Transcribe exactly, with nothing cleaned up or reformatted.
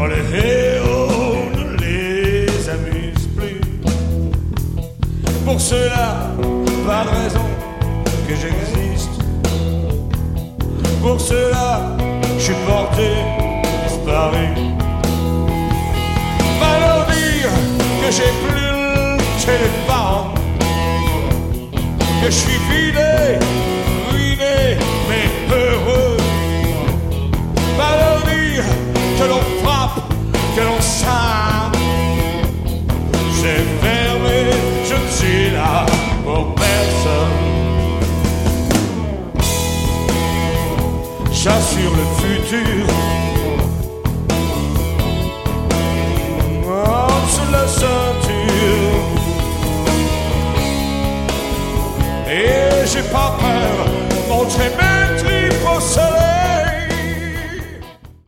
quand les héros ne les amusent plus. Pour cela, pas de raison que j'existe. Pour cela, je suis porté disparu. Va leur dire que j'ai plus le téléphone, que je suis vidé, ruiné, mais heureux. Va leur dire que l'on frappe, que l'on saigne. J'ai fermé, je ne suis là pour personne. J'assure le futur